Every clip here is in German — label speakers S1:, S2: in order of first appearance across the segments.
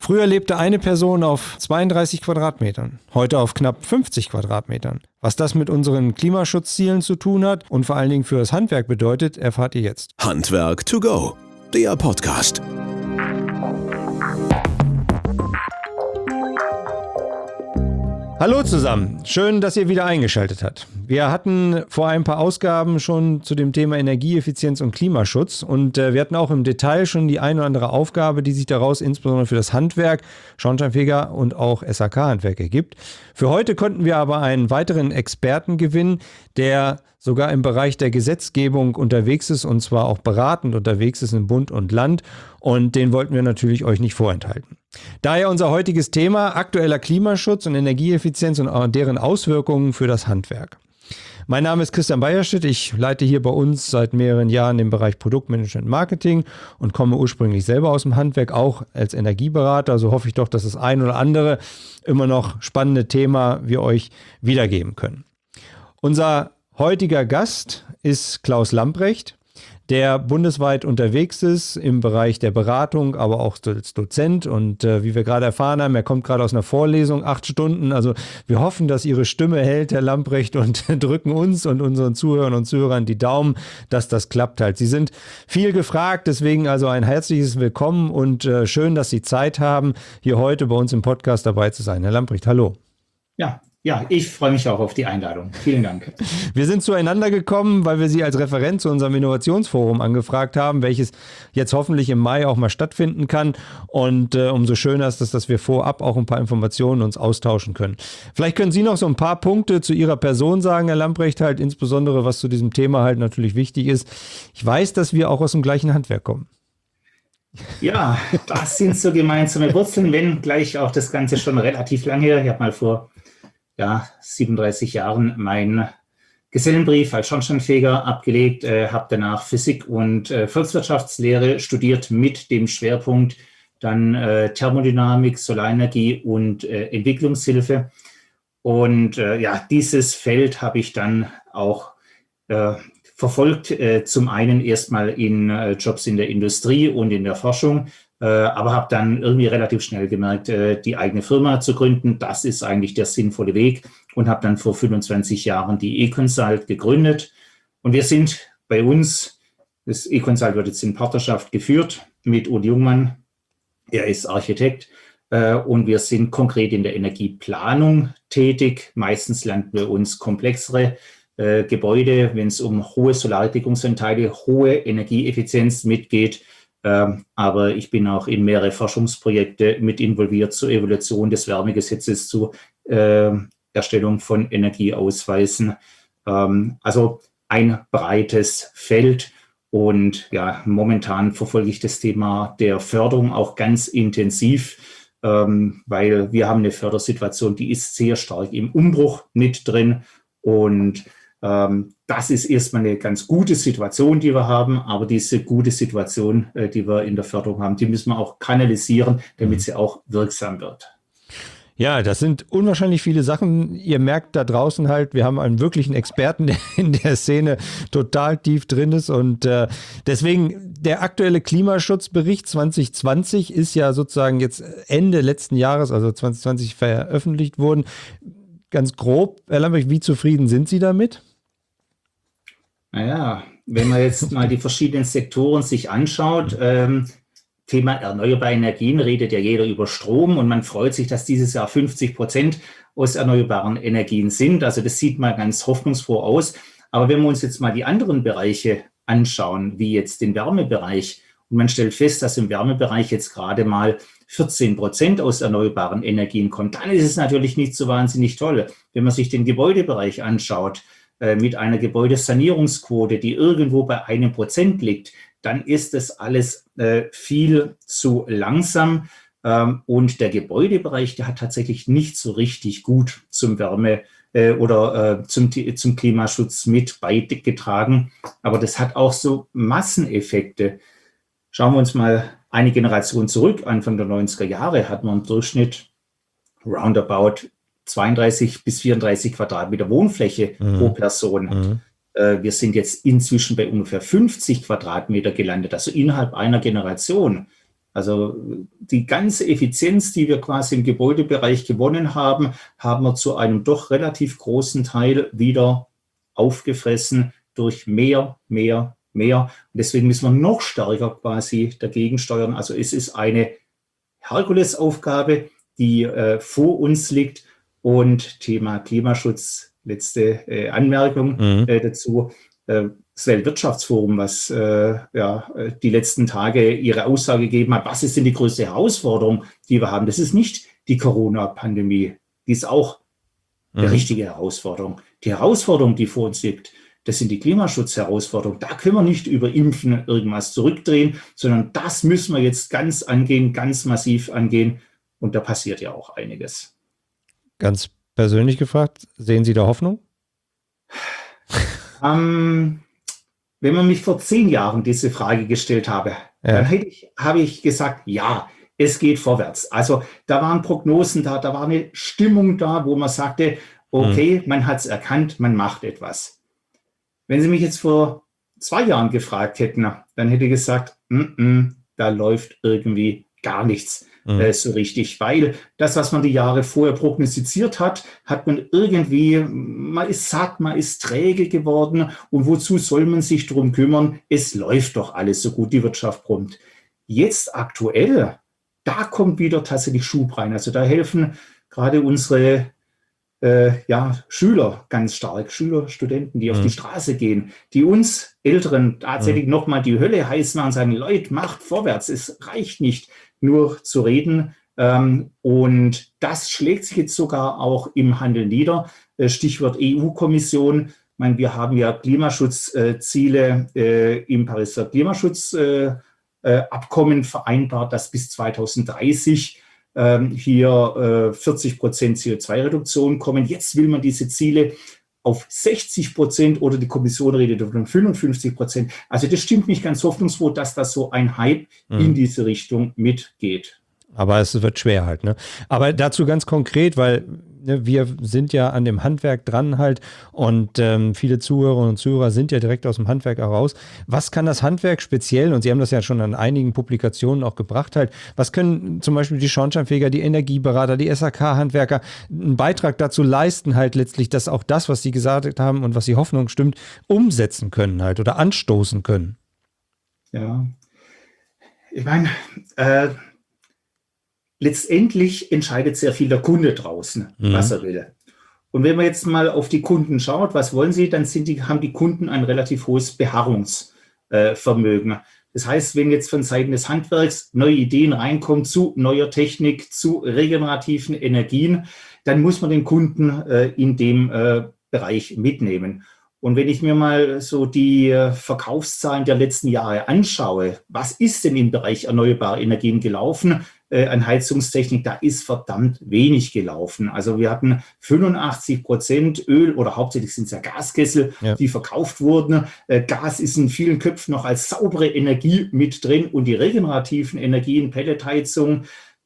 S1: Früher lebte eine Person auf 32 Quadratmetern, heute auf knapp 50 Quadratmetern. Was das mit unseren Klimaschutzzielen zu tun hat und vor allen Dingen für das Handwerk bedeutet, erfahrt ihr jetzt.
S2: Handwerk to go, der Podcast.
S1: Hallo zusammen, schön, dass ihr wieder eingeschaltet habt. Wir hatten vor ein paar Ausgaben schon zu dem Thema Energieeffizienz und Klimaschutz und wir hatten auch im Detail schon die eine oder andere Aufgabe, die sich daraus insbesondere für das Handwerk, Schornsteinfeger und auch SHK-Handwerk ergibt. Für heute konnten wir aber einen weiteren Experten gewinnen, der sogar im Bereich der Gesetzgebung unterwegs ist und zwar auch beratend unterwegs ist in Bund und Land und den wollten wir natürlich euch nicht vorenthalten. Daher unser heutiges Thema: aktueller Klimaschutz und Energieeffizienz und deren Auswirkungen für das Handwerk. Mein Name ist Christian Beierstedt, ich leite hier bei uns seit mehreren Jahren den Bereich Produktmanagement und Marketing und komme ursprünglich selber aus dem Handwerk, auch als Energieberater. Also hoffe ich doch, dass das ein oder andere immer noch spannende Thema wir euch wiedergeben können. Unser heutiger Gast ist Klaus Lamprecht, der bundesweit unterwegs ist im Bereich der Beratung, aber auch als Dozent. Und wie wir gerade erfahren haben, er kommt gerade aus einer Vorlesung, 8 Stunden. Also wir hoffen, dass Ihre Stimme hält, Herr Lamprecht, und drücken uns und unseren Zuhörern und Zuhörern die Daumen, dass das klappt halt. Sie sind viel gefragt, deswegen also ein herzliches Willkommen und schön, dass Sie Zeit haben, hier heute bei uns im Podcast dabei zu sein. Herr Lamprecht, hallo.
S3: Ja, ich freue mich auch auf die Einladung. Vielen Dank.
S1: Wir sind zueinander gekommen, weil wir Sie als Referent zu unserem Innovationsforum angefragt haben, welches jetzt hoffentlich im Mai auch mal stattfinden kann. Und umso schöner ist es, dass wir vorab auch ein paar Informationen uns austauschen können. Vielleicht können Sie noch so ein paar Punkte zu Ihrer Person sagen, Herr Lamprecht, halt insbesondere was zu diesem Thema halt natürlich wichtig ist. Ich weiß, dass wir auch aus dem gleichen Handwerk kommen.
S3: Ja, das sind so gemeinsame Wurzeln, wenn gleich auch das Ganze schon relativ lange her. Ich habe mal vor 37 Jahren meinen Gesellenbrief als Schornsteinfeger abgelegt, habe danach Physik und Volkswirtschaftslehre studiert mit dem Schwerpunkt dann Thermodynamik, Solarenergie und Entwicklungshilfe. Und dieses Feld habe ich dann auch verfolgt, zum einen erstmal in Jobs in der Industrie und in der Forschung, aber habe dann irgendwie relativ schnell gemerkt, die eigene Firma zu gründen, das ist eigentlich der sinnvolle Weg, und habe dann vor 25 Jahren die eConsult gegründet. Und wir sind bei uns, das eConsult wird jetzt in Partnerschaft geführt mit Uli Jungmann, er ist Architekt, und wir sind konkret in der Energieplanung tätig. Meistens landen wir uns komplexere Gebäude, wenn es um hohe Solardeckungsanteile, hohe Energieeffizienz mitgeht. Aber ich bin auch in mehrere Forschungsprojekte mit involviert zur Evaluation des Wärmegesetzes, zur Erstellung von Energieausweisen. Also ein breites Feld. Und ja, momentan verfolge ich das Thema der Förderung auch ganz intensiv, weil wir haben eine Fördersituation, die ist sehr stark im Umbruch mit drin. Und das ist erstmal eine ganz gute Situation, die wir haben, aber diese gute Situation, die wir in der Förderung haben, die müssen wir auch kanalisieren, damit sie auch wirksam wird.
S1: Ja, das sind unwahrscheinlich viele Sachen. Ihr merkt da draußen halt, wir haben einen wirklichen Experten, der in der Szene total tief drin ist. Und deswegen der aktuelle Klimaschutzbericht 2020 ist ja sozusagen jetzt Ende letzten Jahres, also 2020 veröffentlicht worden. Ganz grob, Herr Lamprecht, wie zufrieden sind Sie damit?
S3: Naja, wenn man jetzt mal die verschiedenen Sektoren sich anschaut, Thema erneuerbare Energien, redet ja jeder über Strom, und man freut sich, dass dieses Jahr 50% aus erneuerbaren Energien sind. Also das sieht mal ganz hoffnungsfroh aus. Aber wenn wir uns jetzt mal die anderen Bereiche anschauen, wie jetzt den Wärmebereich, und man stellt fest, dass im Wärmebereich jetzt gerade mal 14% aus erneuerbaren Energien kommt, dann ist es natürlich nicht so wahnsinnig toll. Wenn man sich den Gebäudebereich anschaut, mit einer Gebäudesanierungsquote, die irgendwo bei 1% liegt, dann ist das alles viel zu langsam. Und der Gebäudebereich, der hat tatsächlich nicht so richtig gut zum Wärme- oder zum Klimaschutz mit beigetragen. Aber das hat auch so Masseneffekte. Schauen wir uns mal eine Generation zurück. Anfang der 90er Jahre hat man im Durchschnitt roundabout 32 bis 34 Quadratmeter Wohnfläche pro Person. Wir sind jetzt inzwischen bei ungefähr 50 Quadratmeter gelandet, also innerhalb einer Generation. Also die ganze Effizienz, die wir quasi im Gebäudebereich gewonnen haben, haben wir zu einem doch relativ großen Teil wieder aufgefressen durch mehr. Und deswegen müssen wir noch stärker quasi dagegen steuern. Also es ist eine Herkulesaufgabe, die vor uns liegt. Und Thema Klimaschutz, letzte Anmerkung dazu. Das Weltwirtschaftsforum, was die letzten Tage ihre Aussage gegeben hat, was ist denn die größte Herausforderung, die wir haben? Das ist nicht die Corona-Pandemie, die ist auch eine richtige Herausforderung. Die Herausforderung, die vor uns liegt, das sind die Klimaschutzherausforderungen. Da können wir nicht über Impfen irgendwas zurückdrehen, sondern das müssen wir jetzt ganz angehen, ganz massiv angehen. Und da passiert ja auch einiges. Ganz
S1: persönlich gefragt, sehen Sie da Hoffnung?
S3: Wenn man mich vor 10 Jahren diese Frage gestellt habe, dann habe ich gesagt, ja, es geht vorwärts. Also da waren Prognosen da, da war eine Stimmung da, wo man sagte, okay, man hat es erkannt, man macht etwas. Wenn Sie mich jetzt vor 2 Jahren gefragt hätten, dann hätte ich gesagt, da läuft irgendwie gar nichts so richtig, weil das, was man die Jahre vorher prognostiziert hat, hat man irgendwie, man ist satt, man ist träge geworden und wozu soll man sich drum kümmern? Es läuft doch alles so gut, die Wirtschaft brummt. Jetzt aktuell, da kommt wieder tatsächlich Schub rein. Also da helfen gerade unsere Schüler ganz stark, Schüler, Studenten, die auf die Straße gehen, die uns Älteren tatsächlich nochmal die Hölle heiß machen und sagen, Leute, macht vorwärts, es reicht nicht nur zu reden. Und das schlägt sich jetzt sogar auch im Handel nieder. Stichwort EU-Kommission. Ich meine, wir haben ja Klimaschutzziele im Pariser Klimaschutzabkommen vereinbart, dass bis 2030 hier 40% CO2-Reduktion kommen. Jetzt will man diese Ziele auf 60% oder die Kommission redet von 55%. Also das stimmt mich ganz hoffnungsfroh, dass das so ein Hype in diese Richtung mitgeht.
S1: Aber es wird schwer halt, ne? Aber dazu ganz konkret, weil wir sind ja an dem Handwerk dran halt und viele Zuhörerinnen und Zuhörer sind ja direkt aus dem Handwerk heraus. Was kann das Handwerk speziell, und Sie haben das ja schon an einigen Publikationen auch gebracht halt, was können zum Beispiel die Schornsteinfeger, die Energieberater, die SHK-Handwerker einen Beitrag dazu leisten halt letztlich, dass auch das, was Sie gesagt haben und was die Hoffnung stimmt, umsetzen können halt oder anstoßen können?
S3: Ja, ich meine, letztendlich entscheidet sehr viel der Kunde draußen, was er will. Und wenn man jetzt mal auf die Kunden schaut, was wollen sie, dann haben die Kunden ein relativ hohes Beharrungsvermögen. Das heißt, wenn jetzt von Seiten des Handwerks neue Ideen reinkommen zu neuer Technik, zu regenerativen Energien, dann muss man den Kunden in dem Bereich mitnehmen. Und wenn ich mir mal so die Verkaufszahlen der letzten Jahre anschaue, was ist denn im Bereich erneuerbare Energien gelaufen? An Heizungstechnik, da ist verdammt wenig gelaufen. Also wir hatten 85% Öl oder hauptsächlich sind es ja Gaskessel, die verkauft wurden. Gas ist in vielen Köpfen noch als saubere Energie mit drin und die regenerativen Energien, Pelletheizung,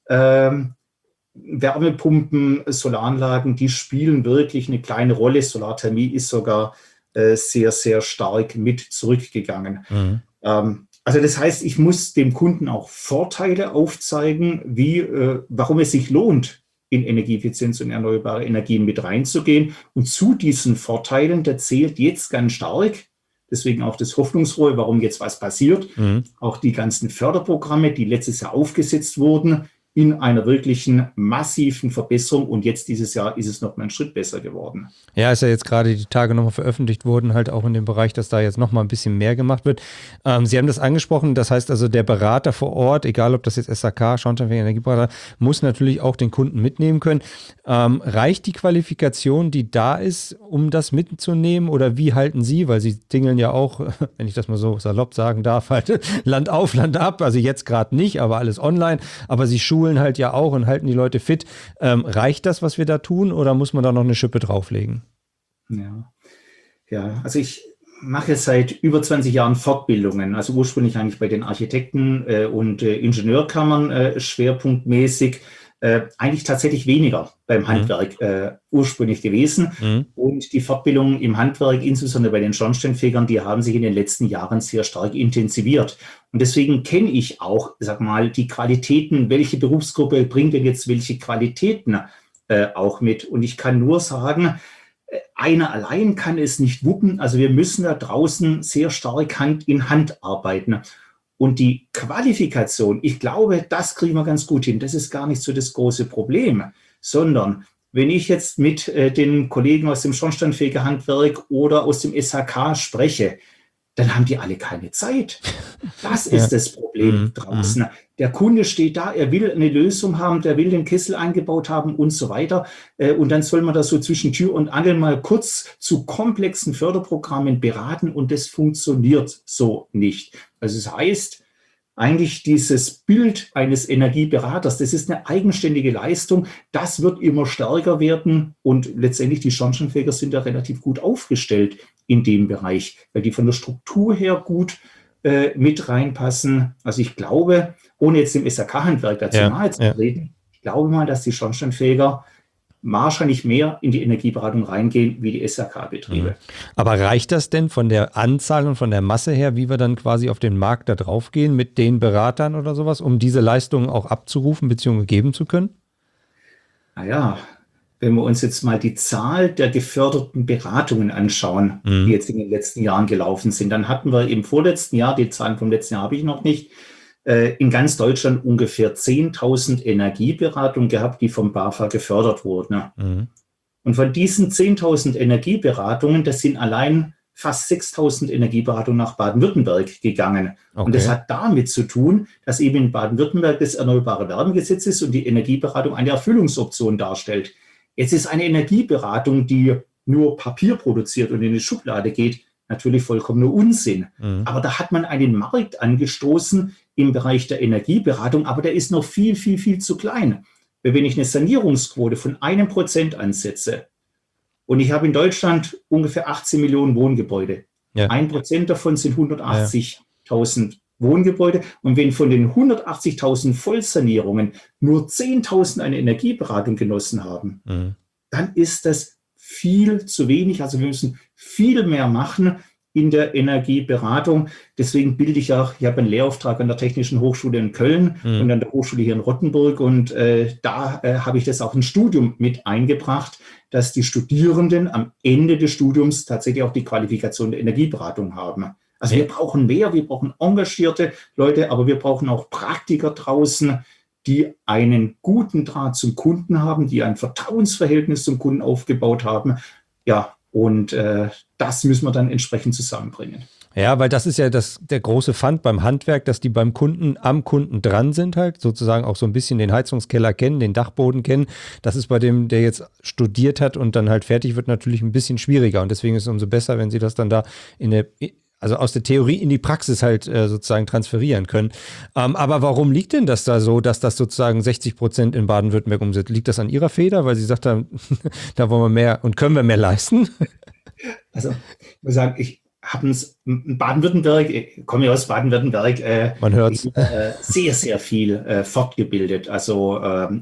S3: Wärmepumpen, Solaranlagen, die spielen wirklich eine kleine Rolle. Solarthermie ist sogar sehr, sehr stark mit zurückgegangen. Also das heißt, ich muss dem Kunden auch Vorteile aufzeigen, warum es sich lohnt, in Energieeffizienz und erneuerbare Energien mit reinzugehen. Und zu diesen Vorteilen, da zählt jetzt ganz stark, deswegen auch das Hoffnungsfrohe, warum jetzt was passiert, auch die ganzen Förderprogramme, die letztes Jahr aufgesetzt wurden, in einer wirklichen massiven Verbesserung. Und jetzt dieses Jahr ist es noch mal einen Schritt besser geworden.
S1: Ja, ist ja jetzt gerade die Tage nochmal veröffentlicht worden, halt auch in dem Bereich, dass da jetzt nochmal ein bisschen mehr gemacht wird. Sie haben das angesprochen, das heißt also der Berater vor Ort, egal ob das jetzt SHK, Schornsteinfeger, Energieberater, muss natürlich auch den Kunden mitnehmen können. Reicht die Qualifikation, die da ist, um das mitzunehmen, oder wie halten Sie, weil Sie tingeln ja auch, wenn ich das mal so salopp sagen darf, halt Land auf, Land ab, also jetzt gerade nicht, aber alles online, aber Sie schulen halt ja auch und halten die Leute fit. Reicht das, was wir da tun, oder muss man da noch eine Schippe drauflegen?
S3: Ja, also ich mache seit über 20 Jahren Fortbildungen, also ursprünglich eigentlich bei den Architekten und Ingenieurkammern schwerpunktmäßig. eigentlich tatsächlich weniger beim Handwerk ursprünglich gewesen. Und die Fortbildungen im Handwerk, insbesondere bei den Schornsteinfegern, die haben sich in den letzten Jahren sehr stark intensiviert. Und deswegen kenne ich auch, sag mal, die Qualitäten, welche Berufsgruppe bringt denn jetzt welche Qualitäten auch mit. Und ich kann nur sagen, einer allein kann es nicht wuppen. Also wir müssen da draußen sehr stark Hand in Hand arbeiten. Und die Qualifikation, ich glaube, das kriegen wir ganz gut hin. Das ist gar nicht so das große Problem, sondern wenn ich jetzt mit den Kollegen aus dem Schornsteinfegerhandwerk oder aus dem SHK spreche, dann haben die alle keine Zeit. Das ist das Problem draußen. Der Kunde steht da, er will eine Lösung haben, der will den Kessel eingebaut haben und so weiter. Und dann soll man das so zwischen Tür und Angel mal kurz zu komplexen Förderprogrammen beraten und das funktioniert so nicht. Also es heißt, eigentlich dieses Bild eines Energieberaters, das ist eine eigenständige Leistung, das wird immer stärker werden und letztendlich die Schornsteinfeger sind da relativ gut aufgestellt in dem Bereich, weil die von der Struktur her gut mit reinpassen. Also ich glaube, ohne jetzt dem SHK-Handwerk dazu nahe zu treten, ich glaube mal, dass die Schornsteinfeger wahrscheinlich mehr in die Energieberatung reingehen wie die SHK-Betriebe.
S1: Aber reicht das denn von der Anzahl und von der Masse her, wie wir dann quasi auf den Markt da drauf gehen mit den Beratern oder sowas, um diese Leistungen auch abzurufen bzw. geben zu können?
S3: Naja, wenn wir uns jetzt mal die Zahl der geförderten Beratungen anschauen, die jetzt in den letzten Jahren gelaufen sind, dann hatten wir im vorletzten Jahr, die Zahlen vom letzten Jahr habe ich noch nicht, in ganz Deutschland ungefähr 10.000 Energieberatungen gehabt, die vom BAFA gefördert wurden. Und von diesen 10.000 Energieberatungen, das sind allein fast 6.000 Energieberatungen nach Baden-Württemberg gegangen. Okay. Und das hat damit zu tun, dass eben in Baden-Württemberg das Erneuerbare Wärmegesetz ist und die Energieberatung eine Erfüllungsoption darstellt. Jetzt ist eine Energieberatung, die nur Papier produziert und in die Schublade geht, natürlich vollkommener Unsinn. Aber da hat man einen Markt angestoßen im Bereich der Energieberatung, aber der ist noch viel, viel, viel zu klein. Weil wenn ich eine Sanierungsquote von 1% ansetze und ich habe in Deutschland ungefähr 18 Millionen Wohngebäude, 1% davon sind 180.000 Wohngebäude und wenn von den 180.000 Vollsanierungen nur 10.000 eine Energieberatung genossen haben, dann ist das viel zu wenig. Also wir müssen viel mehr machen in der Energieberatung. Deswegen bilde ich auch, ich habe einen Lehrauftrag an der Technischen Hochschule in Köln und an der Hochschule hier in Rottenburg und da habe ich das auch ins Studium mit eingebracht, dass die Studierenden am Ende des Studiums tatsächlich auch die Qualifikation der Energieberatung haben. Also wir brauchen mehr, wir brauchen engagierte Leute, aber wir brauchen auch Praktiker draußen, die einen guten Draht zum Kunden haben, die ein Vertrauensverhältnis zum Kunden aufgebaut haben. Ja, und das müssen wir dann entsprechend zusammenbringen.
S1: Ja, weil das ist ja der große Fund beim Handwerk, dass die beim Kunden, am Kunden dran sind halt, sozusagen auch so ein bisschen den Heizungskeller kennen, den Dachboden kennen. Das ist bei dem, der jetzt studiert hat und dann halt fertig wird, natürlich ein bisschen schwieriger. Und deswegen ist es umso besser, wenn sie das dann da also aus der Theorie in die Praxis halt sozusagen transferieren können. Aber warum liegt denn das da so, dass das sozusagen 60% in Baden-Württemberg umsetzt? Liegt das an Ihrer Feder, weil Sie sagt haben, da wollen wir mehr und können wir mehr leisten?
S3: Also ich muss sagen, ich habe uns in Baden-Württemberg, ich komme ja aus Baden-Württemberg,
S1: man hört's.
S3: Sehr, sehr viel fortgebildet. Also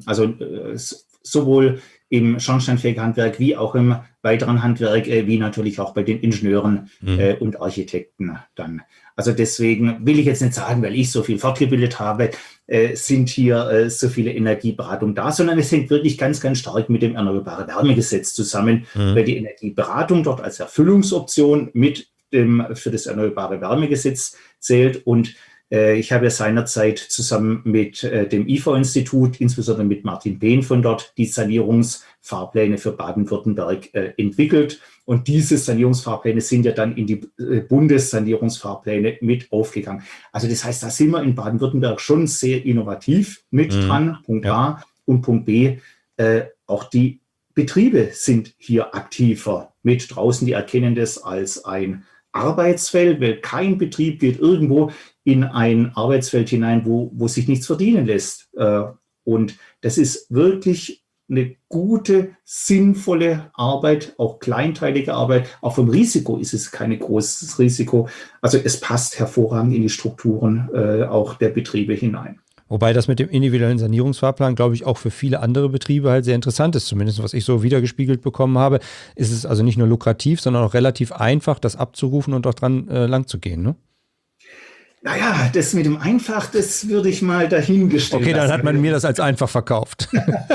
S3: sowohl im Schornsteinfegerhandwerk wie auch im weiteren Handwerk, wie natürlich auch bei den Ingenieuren und Architekten dann. Also deswegen will ich jetzt nicht sagen, weil ich so viel fortgebildet habe, sind hier so viele Energieberatungen da, sondern es hängt wirklich ganz, ganz stark mit dem Erneuerbare Wärmegesetz zusammen, weil die Energieberatung dort als Erfüllungsoption für das Erneuerbare Wärmegesetz zählt und ich habe ja seinerzeit zusammen mit dem IFA-Institut, insbesondere mit Martin Behn von dort, die Sanierungsfahrpläne für Baden-Württemberg entwickelt. Und diese Sanierungsfahrpläne sind ja dann in die Bundessanierungsfahrpläne mit aufgegangen. Also das heißt, da sind wir in Baden-Württemberg schon sehr innovativ mit dran, Punkt A. Und Punkt B, auch die Betriebe sind hier aktiver mit draußen. Die erkennen das als ein Arbeitsfeld, weil kein Betrieb geht irgendwo in ein Arbeitsfeld hinein, wo sich nichts verdienen lässt. Und das ist wirklich eine gute, sinnvolle Arbeit, auch kleinteilige Arbeit. Auch vom Risiko ist es kein großes Risiko. Also es passt hervorragend in die Strukturen auch der Betriebe hinein.
S1: Wobei das mit dem individuellen Sanierungsfahrplan, glaube ich, auch für viele andere Betriebe halt sehr interessant ist. Zumindest, was ich so wiedergespiegelt bekommen habe, ist es also nicht nur lukrativ, sondern auch relativ einfach, das abzurufen und auch dran lang zu gehen, ne?
S3: Naja, das mit dem Einfach, das würde ich mal dahingestellt
S1: Okay, dann
S3: lassen.
S1: hat man mir das als einfach verkauft.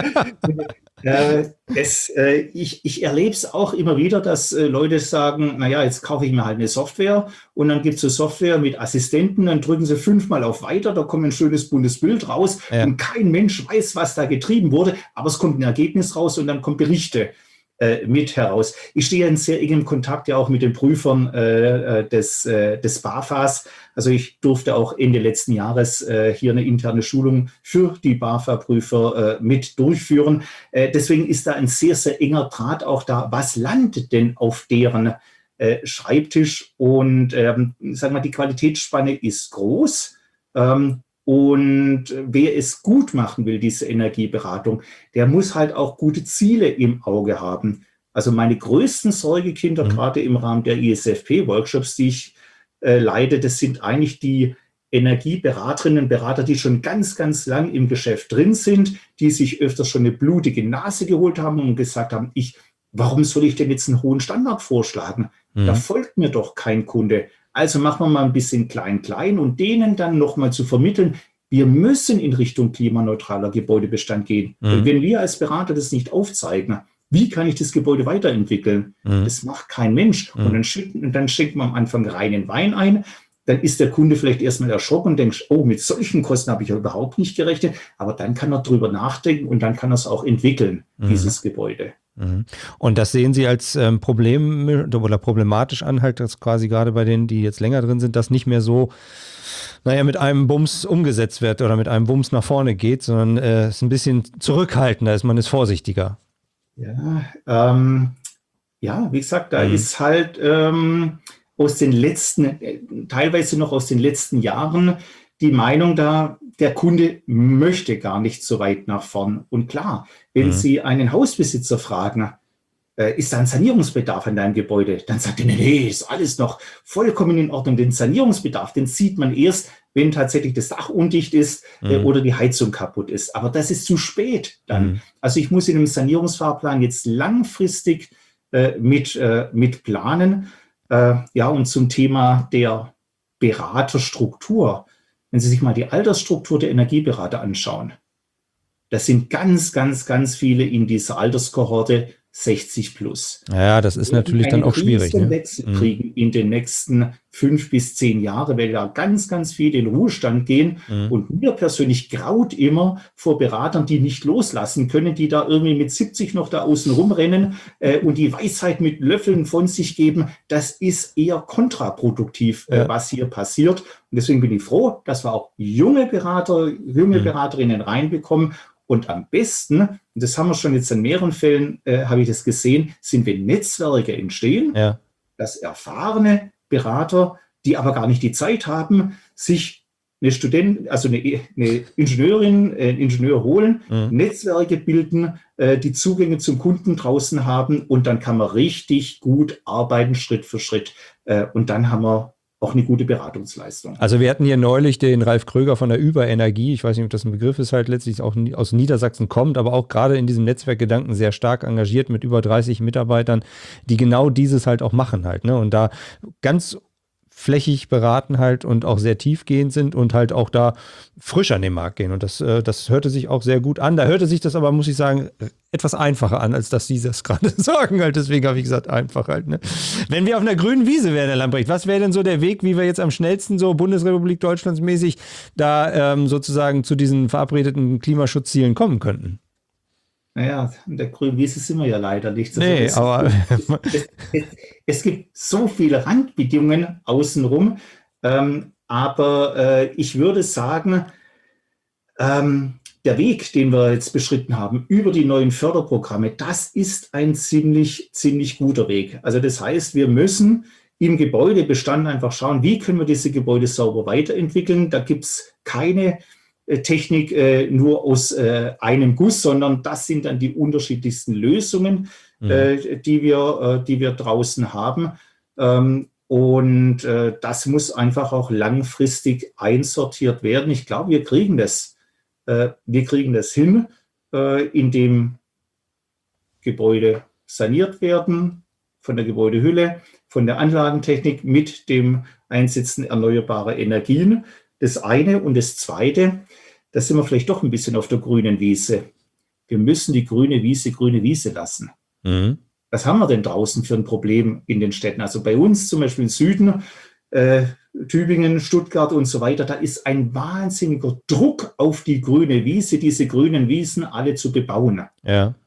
S3: Ich erlebe es auch immer wieder, dass Leute sagen, naja, jetzt kaufe ich mir halt eine Software und dann gibt es so Software mit Assistenten, dann drücken sie 5-mal auf Weiter, da kommt ein schönes buntes Bild raus und kein Mensch weiß, was da getrieben wurde, aber es kommt ein Ergebnis raus und dann kommen Berichte mit heraus. Ich stehe in sehr engem Kontakt ja auch mit den Prüfern des BAFAs. Also ich durfte auch Ende letzten Jahres hier eine interne Schulung für die BAFA-Prüfer mit durchführen. Deswegen ist da ein sehr, sehr enger Draht auch da. Was landet denn auf deren Schreibtisch? Und sagen wir mal, die Qualitätsspanne ist groß. Und wer es gut machen will, diese Energieberatung, der muss halt auch gute Ziele im Auge haben. Also meine größten Sorgekinder, gerade im Rahmen der ISFP-Workshops, die ich leite, das sind eigentlich die Energieberaterinnen und Berater, die schon ganz, ganz lang im Geschäft drin sind, die sich öfters schon eine blutige Nase geholt haben und gesagt haben, warum soll ich denn jetzt einen hohen Standard vorschlagen? Da folgt mir doch kein Kunde. Also machen wir mal ein bisschen klein und denen dann nochmal zu vermitteln, wir müssen in Richtung klimaneutraler Gebäudebestand gehen. Und wenn wir als Berater das nicht aufzeigen, wie kann ich das Gebäude weiterentwickeln? Das macht kein Mensch. Und dann schenkt man am Anfang reinen Wein ein. Dann ist der Kunde vielleicht erstmal erschrocken und denkt, oh, mit solchen Kosten habe ich ja überhaupt nicht gerechnet. Aber dann kann er drüber nachdenken und dann kann er es auch entwickeln, dieses Gebäude.
S1: Und das sehen Sie als Problem oder problematisch an, halt, dass quasi gerade bei denen, die jetzt länger drin sind, das nicht mehr so, mit einem Bums umgesetzt wird oder mit einem Bums nach vorne geht, sondern es ist ein bisschen zurückhaltender ist, man ist vorsichtiger.
S3: Ja, wie gesagt, da ist halt aus den letzten, teilweise noch aus den letzten Jahren die Meinung da, der Kunde möchte gar nicht so weit nach vorn. Und klar, wenn Sie einen Hausbesitzer fragen, ist da ein Sanierungsbedarf an deinem Gebäude? Dann sagt er, nee, ist alles noch vollkommen in Ordnung. Den Sanierungsbedarf, den sieht man erst, wenn tatsächlich das Dach undicht ist oder die Heizung kaputt ist. Aber das ist zu spät dann. Also ich muss in einem Sanierungsfahrplan jetzt langfristig mit planen. Und zum Thema der Beraterstruktur. Wenn Sie sich mal die Altersstruktur der Energieberater anschauen, das sind ganz, ganz, ganz viele in dieser Alterskohorte 60 plus.
S1: Ja, das ist natürlich dann auch schwierig.
S3: Ne? Wechsel kriegen in den nächsten 5 bis 10 Jahren, weil da ganz, ganz viele in Ruhestand gehen. Und mir persönlich graut immer vor Beratern, die nicht loslassen können, die da irgendwie mit 70 noch da außen rumrennen und die Weisheit mit Löffeln von sich geben. Das ist eher kontraproduktiv, was hier passiert. Und deswegen bin ich froh, dass wir auch junge Beraterinnen reinbekommen. Und am besten, und das haben wir schon jetzt in mehreren Fällen, habe ich das gesehen, sind, wenn Netzwerke entstehen, dass erfahrene Berater, die aber gar nicht die Zeit haben, sich eine Ingenieurin, einen Ingenieur holen, Netzwerke bilden, die Zugänge zum Kunden draußen haben und dann kann man richtig gut arbeiten, Schritt für Schritt. Und dann haben wir auch eine gute Beratungsleistung.
S1: Also wir hatten hier neulich den Ralf Kröger von der Überenergie, ich weiß nicht, ob das ein Begriff ist, halt letztlich auch aus Niedersachsen kommt, aber auch gerade in diesem Netzwerkgedanken sehr stark engagiert mit über 30 Mitarbeitern, die genau dieses halt auch machen halt, ne? Und da ganz flächig beraten halt und auch sehr tiefgehend sind und halt auch da frisch an den Markt gehen. Und das hörte sich auch sehr gut an. Da hörte sich das aber, muss ich sagen, etwas einfacher an, als dass Sie das gerade sagen halt. Deswegen habe ich gesagt, einfach halt. Ne? Wenn wir auf einer grünen Wiese wären, Herr Lamprecht, was wäre denn so der Weg, wie wir jetzt am schnellsten so Bundesrepublik Deutschlands mäßig da sozusagen zu diesen verabredeten Klimaschutzzielen kommen könnten?
S3: Naja, in der grünen Wiese sind wir ja leider nicht.
S1: Nee, aber
S3: es gibt so viele Randbedingungen außenrum, aber ich würde sagen, der Weg, den wir jetzt beschritten haben über die neuen Förderprogramme, das ist ein ziemlich, ziemlich guter Weg. Also das heißt, wir müssen im Gebäudebestand einfach schauen, wie können wir diese Gebäude sauber weiterentwickeln. Da gibt es keine Technik nur aus einem Guss, sondern das sind dann die unterschiedlichsten Lösungen, die wir draußen haben. Und das muss einfach auch langfristig einsortiert werden. Ich glaube, wir kriegen das wir kriegen das hin, indem Gebäude saniert werden von der Gebäudehülle, von der Anlagentechnik mit dem Einsetzen erneuerbarer Energien. Das eine. Und das zweite, da sind wir vielleicht doch ein bisschen auf der grünen Wiese. Wir müssen die grüne Wiese lassen. Mhm. Was haben wir denn draußen für ein Problem in den Städten? Also bei uns zum Beispiel im Süden, Tübingen, Stuttgart und so weiter, da ist ein wahnsinniger Druck auf die grüne Wiese, diese grünen Wiesen alle zu bebauen.
S1: Ja.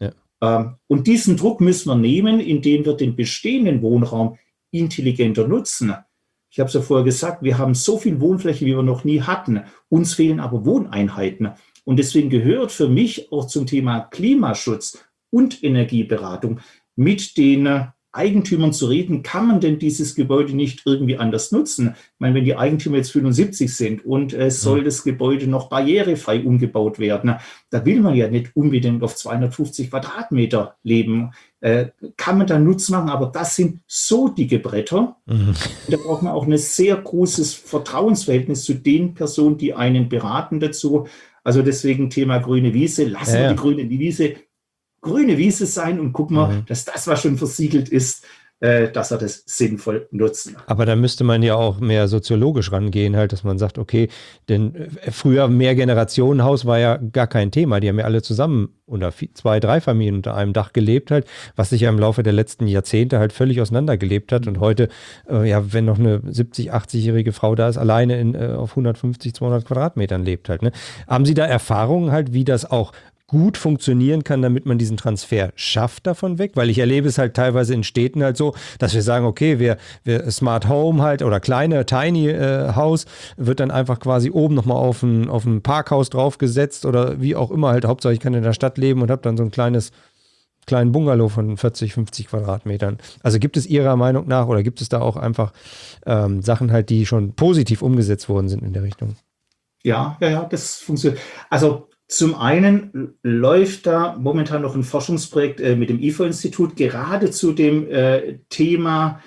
S3: Und diesen Druck müssen wir nehmen, indem wir den bestehenden Wohnraum intelligenter nutzen. Ich habe es ja vorher gesagt, wir haben so viel Wohnfläche, wie wir noch nie hatten. Uns fehlen aber Wohneinheiten. Und deswegen gehört für mich auch zum Thema Klimaschutz und Energieberatung mit den Eigentümern zu reden, kann man denn dieses Gebäude nicht irgendwie anders nutzen? Ich meine, wenn die Eigentümer jetzt 75 sind und es soll das Gebäude noch barrierefrei umgebaut werden, da will man ja nicht unbedingt auf 250 Quadratmeter leben. Kann man da Nutzen machen, aber das sind so dicke Bretter. Mhm. Da braucht man auch ein sehr großes Vertrauensverhältnis zu den Personen, die einen beraten dazu. Also deswegen Thema grüne Wiese, lassen wir die grüne Wiese sein und gucken wir, dass das, was schon versiegelt ist, dass wir das sinnvoll nutzen.
S1: Aber da müsste man ja auch mehr soziologisch rangehen, halt, dass man sagt, okay, denn früher Mehrgenerationenhaus war ja gar kein Thema. Die haben ja alle zusammen unter 2, 3 Familien unter einem Dach gelebt halt, was sich ja im Laufe der letzten Jahrzehnte halt völlig auseinandergelebt hat. Und heute, wenn noch eine 70-, 80-jährige Frau da ist, alleine auf 150, 200 Quadratmetern lebt halt. Ne? Haben Sie da Erfahrungen halt, wie das auch gut funktionieren kann, damit man diesen Transfer schafft davon weg? Weil ich erlebe es halt teilweise in Städten halt so, dass wir sagen, okay, wir Smart Home halt oder kleine Tiny House wird dann einfach quasi oben nochmal auf ein Parkhaus draufgesetzt oder wie auch immer halt. Hauptsache ich kann in der Stadt leben und habe dann so ein kleinen Bungalow von 40, 50 Quadratmetern. Also gibt es Ihrer Meinung nach oder gibt es da auch einfach Sachen halt, die schon positiv umgesetzt worden sind in der Richtung?
S3: Ja, das funktioniert. Also zum einen läuft da momentan noch ein Forschungsprojekt mit dem IFO-Institut gerade zu dem Thema,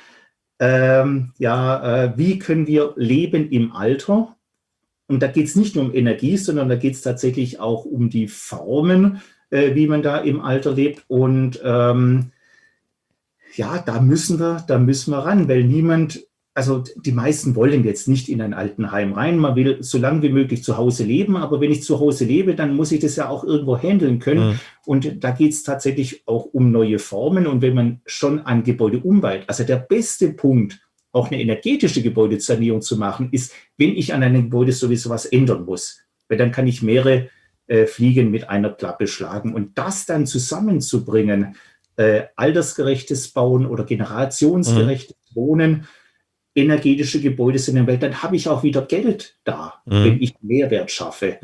S3: wie können wir leben im Alter? Und da geht es nicht nur um Energie, sondern da geht es tatsächlich auch um die Formen, wie man da im Alter lebt. Und da müssen wir ran, weil also die meisten wollen jetzt nicht in ein Altenheim rein. Man will so lange wie möglich zu Hause leben. Aber wenn ich zu Hause lebe, dann muss ich das ja auch irgendwo handeln können. Mhm. Und da geht es tatsächlich auch um neue Formen. Und wenn man schon ein Gebäude umbaut, also der beste Punkt, auch eine energetische Gebäudesanierung zu machen, ist, wenn ich an einem Gebäude sowieso was ändern muss. Weil dann kann ich mehrere Fliegen mit einer Klappe schlagen. Und das dann zusammenzubringen, altersgerechtes Bauen oder generationsgerechtes Wohnen, energetische Gebäude sind in der Welt, dann habe ich auch wieder Geld da, wenn ich Mehrwert schaffe.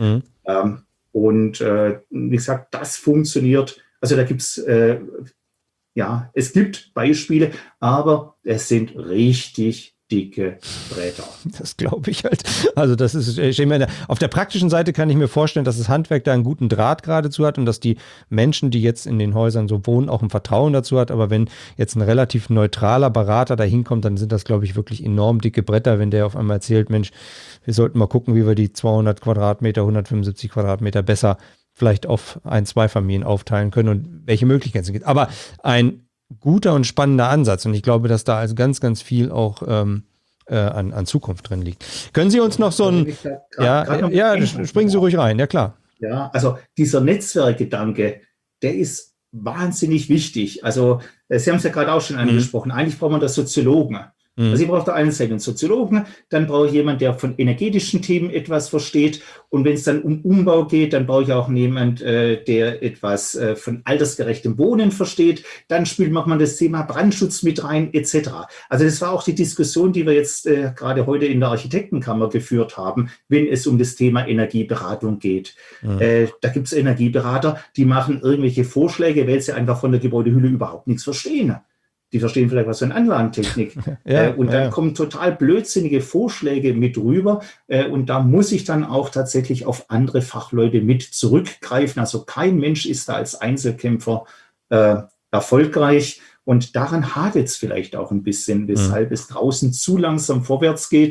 S3: Wie gesagt, das funktioniert. Also da gibt es, es gibt Beispiele, aber es sind richtig dicke Bretter.
S1: Das glaube ich halt. Also das ist, ich meine, auf der praktischen Seite kann ich mir vorstellen, dass das Handwerk da einen guten Draht geradezu hat und dass die Menschen, die jetzt in den Häusern so wohnen, auch ein Vertrauen dazu hat. Aber wenn jetzt ein relativ neutraler Berater da hinkommt, dann sind das, glaube ich, wirklich enorm dicke Bretter, wenn der auf einmal erzählt, Mensch, wir sollten mal gucken, wie wir die 200 Quadratmeter, 175 Quadratmeter besser vielleicht auf 1, 2 Familien aufteilen können und welche Möglichkeiten es gibt. Aber ein guter und spannender Ansatz und ich glaube, dass da also ganz, ganz viel auch an Zukunft drin liegt. Können Sie uns noch so ein... springen Sie ruhig rein, ja klar.
S3: Ja, also dieser Netzwerkgedanke, der ist wahnsinnig wichtig. Also Sie haben es ja gerade auch schon angesprochen, eigentlich braucht man da Soziologen. Also ich brauche auf der einen Seite einen Soziologen, dann brauche ich jemanden, der von energetischen Themen etwas versteht und wenn es dann um Umbau geht, dann brauche ich auch jemanden, der etwas von altersgerechtem Wohnen versteht, dann macht man das Thema Brandschutz mit rein, etc. Also das war auch die Diskussion, die wir jetzt gerade heute in der Architektenkammer geführt haben, wenn es um das Thema Energieberatung geht. Da gibt es Energieberater, die machen irgendwelche Vorschläge, weil sie einfach von der Gebäudehülle überhaupt nichts verstehen. Die verstehen vielleicht was von Anlagentechnik. Dann kommen total blödsinnige Vorschläge mit rüber. Und da muss ich dann auch tatsächlich auf andere Fachleute mit zurückgreifen. Also kein Mensch ist da als Einzelkämpfer erfolgreich. Und daran hakt es vielleicht auch ein bisschen, weshalb es draußen zu langsam vorwärts geht,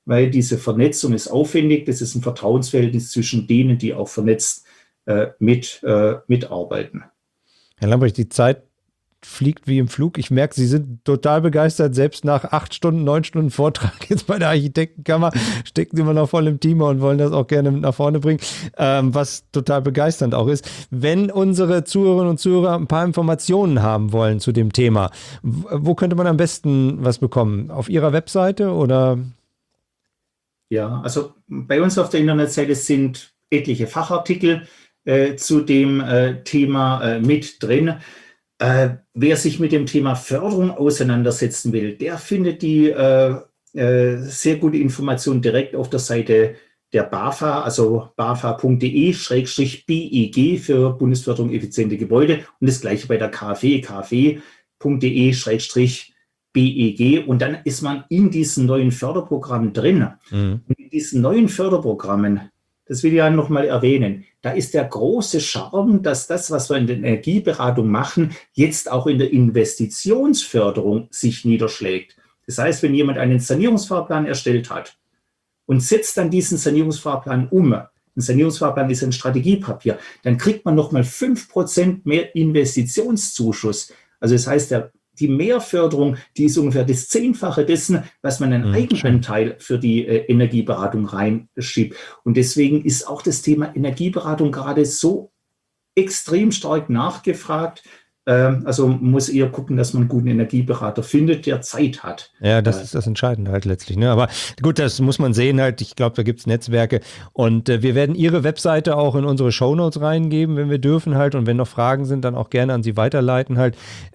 S3: weil diese Vernetzung ist aufwendig. Das ist ein Vertrauensverhältnis zwischen denen, die auch vernetzt mitarbeiten.
S1: Herr Lambrecht, die Zeit fliegt wie im Flug. Ich merke, Sie sind total begeistert. Selbst nach 8 Stunden, 9 Stunden Vortrag jetzt bei der Architektenkammer stecken Sie immer noch voll im Thema und wollen das auch gerne mit nach vorne bringen, was total begeisternd auch ist. Wenn unsere Zuhörerinnen und Zuhörer ein paar Informationen haben wollen zu dem Thema, wo könnte man am besten was bekommen? Auf Ihrer Webseite oder?
S3: Ja, also bei uns auf der Internetseite sind etliche Fachartikel zu dem Thema mit drin. Wer sich mit dem Thema Förderung auseinandersetzen will, der findet die sehr gute Information direkt auf der Seite der BAFA, also bafa.de/BEG für Bundesförderung effiziente Gebäude und das gleiche bei der KfW, kfw.de/BEG und dann ist man in diesen neuen Förderprogrammen drin. Und in diesen neuen Förderprogrammen, das will ich ja nochmal erwähnen, da ist der große Charme, dass das, was wir in der Energieberatung machen, jetzt auch in der Investitionsförderung sich niederschlägt. Das heißt, wenn jemand einen Sanierungsfahrplan erstellt hat und setzt dann diesen Sanierungsfahrplan um, ein Sanierungsfahrplan ist ein Strategiepapier, dann kriegt man nochmal 5% mehr Investitionszuschuss. Also das heißt, die Mehrförderung, die ist ungefähr das 10-fache dessen, was man einen Eigenanteil für die Energieberatung reinschiebt. Und deswegen ist auch das Thema Energieberatung gerade so extrem stark nachgefragt. Also muss eher gucken, dass man einen guten Energieberater findet, der Zeit hat.
S1: Ja, das ist das Entscheidende halt letztlich. Ne? Aber gut, das muss man sehen halt. Ich glaube, da gibt es Netzwerke. Und wir werden Ihre Webseite auch in unsere Shownotes reingeben, wenn wir dürfen halt. Und wenn noch Fragen sind, dann auch gerne an Sie weiterleiten halt.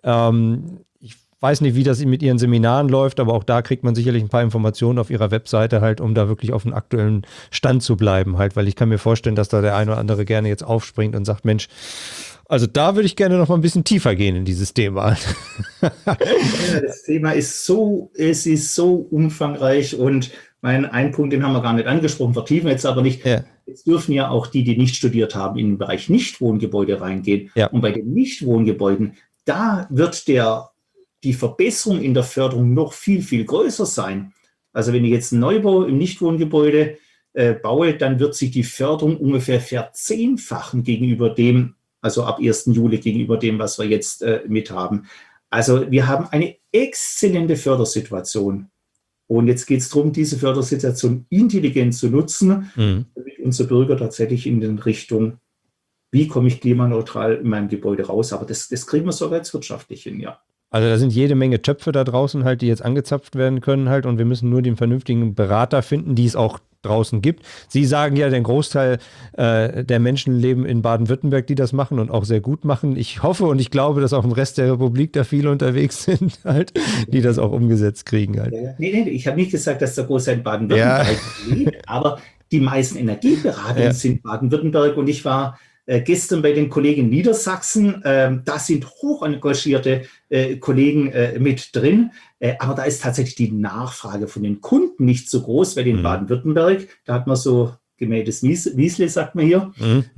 S1: Ich weiß nicht, wie das mit Ihren Seminaren läuft, aber auch da kriegt man sicherlich ein paar Informationen auf Ihrer Webseite halt, um da wirklich auf dem aktuellen Stand zu bleiben halt. Weil ich kann mir vorstellen, dass da der eine oder andere gerne jetzt aufspringt und sagt, Mensch, also da würde ich gerne noch mal ein bisschen tiefer gehen in dieses Thema.
S3: Ja, das Thema ist so umfangreich und ein Punkt, den haben wir gar nicht angesprochen, vertiefen wir jetzt aber nicht. Ja. Jetzt dürfen ja auch die nicht studiert haben, in den Bereich Nichtwohngebäude reingehen. Ja. Und bei den Nichtwohngebäuden, da wird die Verbesserung in der Förderung noch viel, viel größer sein. Also wenn ich jetzt einen Neubau im Nichtwohngebäude baue, dann wird sich die Förderung ungefähr verzehnfachen gegenüber dem, also ab 1. Juli gegenüber dem, was wir jetzt mit haben. Also wir haben eine exzellente Fördersituation. Und jetzt geht es darum, diese Fördersituation intelligent zu nutzen, damit unsere Bürger tatsächlich in den Richtung, wie komme ich klimaneutral in meinem Gebäude raus. Aber das kriegen wir sogar jetzt wirtschaftlich hin, ja.
S1: Also da sind jede Menge Töpfe da draußen halt, die jetzt angezapft werden können halt und wir müssen nur den vernünftigen Berater finden, die es auch draußen gibt. Sie sagen ja, der Großteil der Menschen leben in Baden-Württemberg, die das machen und auch sehr gut machen. Ich hoffe und ich glaube, dass auch im Rest der Republik da viele unterwegs sind halt, die das auch umgesetzt kriegen halt.
S3: Nee, ich habe nicht gesagt, dass der Großteil in Baden-Württemberg liegt, aber die meisten Energieberater sind Baden-Württemberg und ich war gestern bei den Kollegen in Niedersachsen, da sind hoch engagierte Kollegen mit drin, aber da ist tatsächlich die Nachfrage von den Kunden nicht so groß, weil in Baden-Württemberg, da hat man so gemähtes Wiesle, sagt man hier,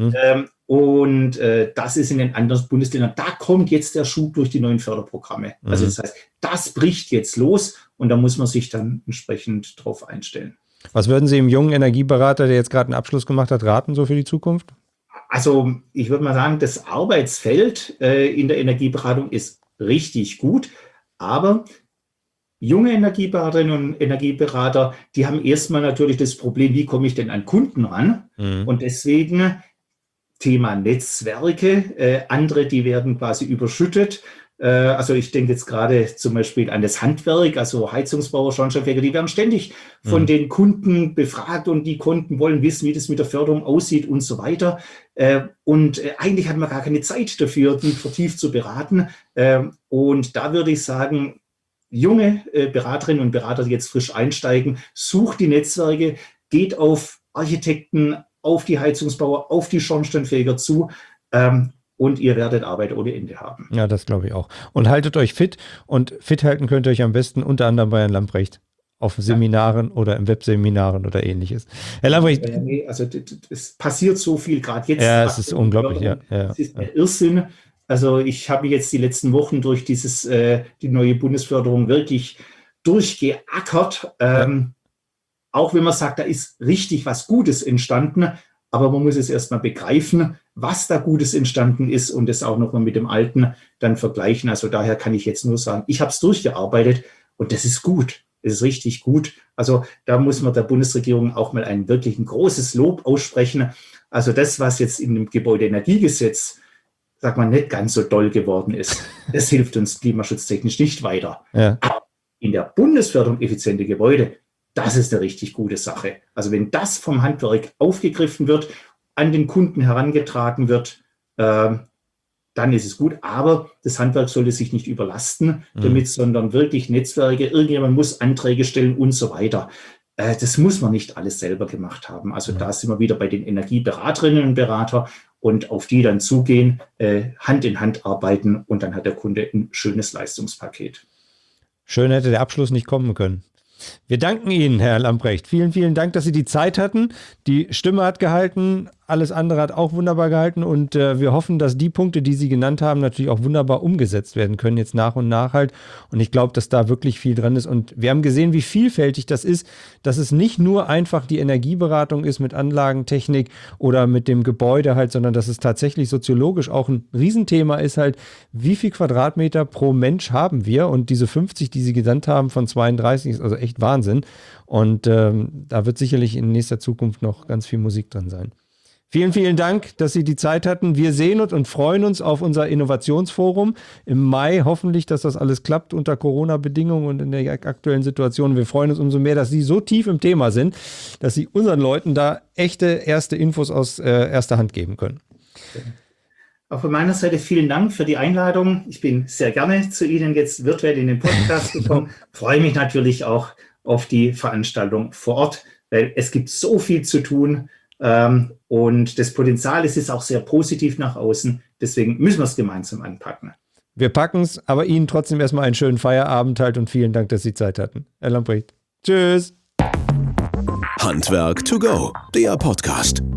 S3: und das ist in den anderen Bundesländern, da kommt jetzt der Schub durch die neuen Förderprogramme. Also das heißt, das bricht jetzt los und da muss man sich dann entsprechend drauf einstellen.
S1: Was würden Sie dem jungen Energieberater, der jetzt gerade einen Abschluss gemacht hat, raten so für die Zukunft?
S3: Also ich würde mal sagen, das Arbeitsfeld in der Energieberatung ist richtig gut, aber junge Energieberaterinnen und Energieberater, die haben erstmal natürlich das Problem, wie komme ich denn an Kunden ran? Und deswegen Thema Netzwerke, andere, die werden quasi überschüttet. Also ich denke jetzt gerade zum Beispiel an das Handwerk, also Heizungsbauer, Schornsteinfeger, die werden ständig von den Kunden befragt und die Kunden wollen wissen, wie das mit der Förderung aussieht und so weiter. Und eigentlich hat man gar keine Zeit dafür, die vertieft zu beraten. Und da würde ich sagen, junge Beraterinnen und Berater, die jetzt frisch einsteigen, sucht die Netzwerke, geht auf Architekten, auf die Heizungsbauer, auf die Schornsteinfeger zu. Und ihr werdet Arbeit ohne Ende haben.
S1: Ja, das glaube ich auch. Und haltet euch fit. Und fit halten könnt ihr euch am besten unter anderem bei Herrn Lambrecht auf Seminaren oder im Webseminaren oder ähnliches. Herr Lambrecht.
S3: Also es passiert so viel gerade jetzt.
S1: Ja, es ist unglaublich.
S3: Es ist ein Irrsinn. Also ich habe jetzt die letzten Wochen durch die neue Bundesförderung wirklich durchgeackert. auch wenn man sagt, da ist richtig was Gutes entstanden, aber man muss es erstmal begreifen, was da Gutes entstanden ist und das auch nochmal mit dem Alten dann vergleichen. Also daher kann ich jetzt nur sagen, ich habe es durchgearbeitet und das ist gut. Das ist richtig gut. Also da muss man der Bundesregierung auch mal ein wirklich ein großes Lob aussprechen. Also das, was jetzt in dem Gebäudeenergiegesetz, sag mal, nicht ganz so doll geworden ist, das hilft uns klimaschutztechnisch nicht weiter.
S1: Ja.
S3: Aber in der Bundesförderung effiziente Gebäude, das ist eine richtig gute Sache. Also wenn das vom Handwerk aufgegriffen wird, an den Kunden herangetragen wird, dann ist es gut. Aber das Handwerk sollte sich nicht überlasten damit, sondern wirklich Netzwerke, irgendjemand muss Anträge stellen und so weiter. Das muss man nicht alles selber gemacht haben. Also da sind wir wieder bei den Energieberaterinnen und Beratern und auf die dann zugehen, Hand in Hand arbeiten und dann hat der Kunde ein schönes Leistungspaket.
S1: Schön hätte der Abschluss nicht kommen können. Wir danken Ihnen, Herr Lamprecht. Vielen, vielen Dank, dass Sie die Zeit hatten. Die Stimme hat gehalten, alles andere hat auch wunderbar gehalten und wir hoffen, dass die Punkte, die Sie genannt haben, natürlich auch wunderbar umgesetzt werden können, jetzt nach und nach halt. Und ich glaube, dass da wirklich viel dran ist. Und wir haben gesehen, wie vielfältig das ist, dass es nicht nur einfach die Energieberatung ist mit Anlagentechnik oder mit dem Gebäude halt, sondern dass es tatsächlich soziologisch auch ein Riesenthema ist halt, wie viel Quadratmeter pro Mensch haben wir? Und diese 50, die Sie genannt haben von 32, ist also echt Wahnsinn. Und da wird sicherlich in nächster Zukunft noch ganz viel Musik drin sein. Vielen, vielen Dank, dass Sie die Zeit hatten. Wir sehen uns und freuen uns auf unser Innovationsforum im Mai. Hoffentlich, dass das alles klappt unter Corona-Bedingungen und in der aktuellen Situation. Wir freuen uns umso mehr, dass Sie so tief im Thema sind, dass Sie unseren Leuten da echte erste Infos aus erster Hand geben können.
S3: Auch von meiner Seite vielen Dank für die Einladung. Ich bin sehr gerne zu Ihnen jetzt virtuell in den Podcast gekommen. Freue mich natürlich auch auf die Veranstaltung vor Ort, weil es gibt so viel zu tun. Und das Potenzial ist auch sehr positiv nach außen. Deswegen müssen wir es gemeinsam anpacken.
S1: Wir packen es, aber Ihnen trotzdem erstmal einen schönen Feierabend halt und vielen Dank, dass Sie Zeit hatten. Herr Lamprecht. Tschüss.
S2: Handwerk to go, der Podcast.